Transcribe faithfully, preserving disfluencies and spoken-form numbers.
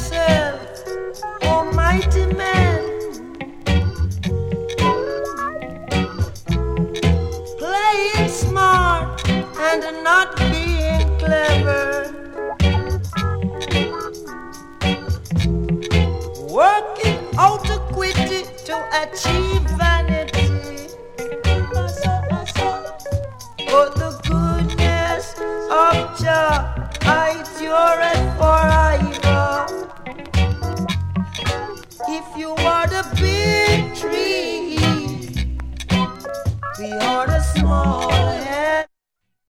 yourself, almighty man. Playing smart and not being clever. Working out equity to achieve vanity. For the goodness of Jah, I endureth forever. If you are the big tree, we are the small.